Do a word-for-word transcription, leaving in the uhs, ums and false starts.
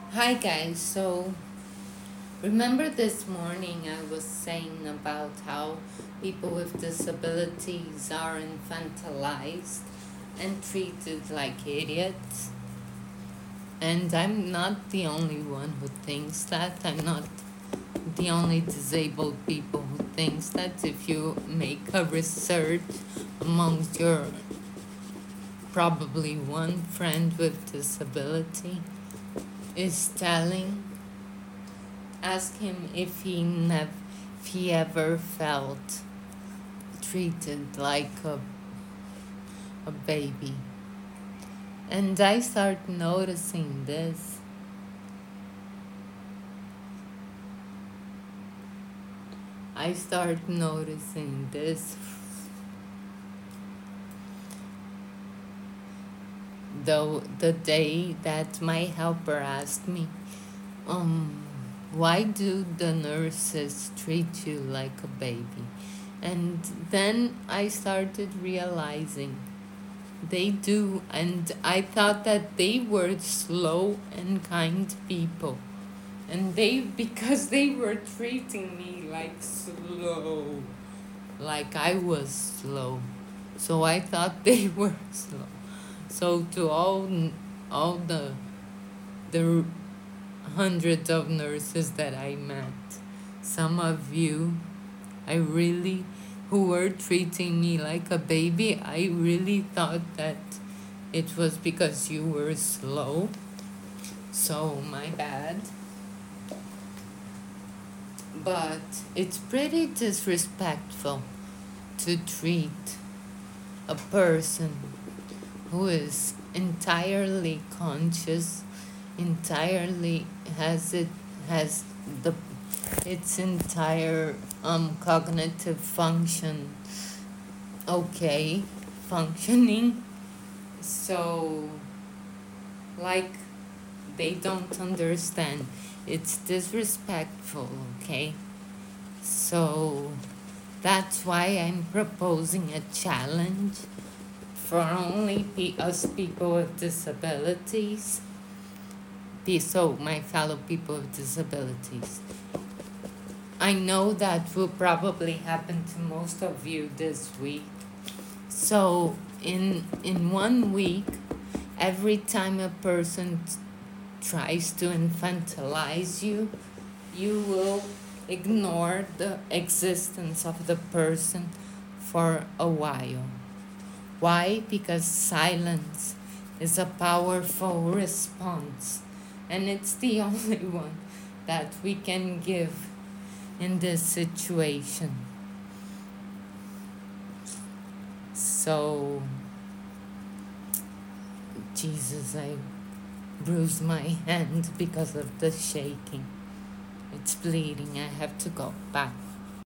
Hi guys, so remember this morning I was saying about how people with disabilities are infantilized and treated like idiots? And I'm not the only one who thinks that. I'm not the only disabled people who thinks that. If you make a research amongst your probably one friend with disability is telling, ask him if he never if he ever felt treated like a, a baby. And I start noticing this. I start noticing this though the day that my helper asked me, um, why do the nurses treat you like a baby? And then I started realizing they do, and I thought that they were slow and kind people. And they, because they were treating me like slow, like I was slow. So I thought they were slow. So to all, all the, the hundreds of nurses that I met, some of you, I really, who were treating me like a baby, I really thought that it was because you were slow. So my bad. But it's pretty disrespectful to treat a person who is entirely conscious, entirely has it has the its entire um cognitive function okay functioning. So like they don't understand. It's disrespectful, okay? So that's why I'm proposing a challenge for only pe- us people with disabilities. So, my fellow people with disabilities. I know that will probably happen to most of you this week. So, in in one week, every time a person t- tries to infantilize you, you will ignore the existence of the person for a while. Why? Because silence is a powerful response, and it's the only one that we can give in this situation. So, Jesus, I bruised my hand because of the shaking. It's bleeding. I have to go back.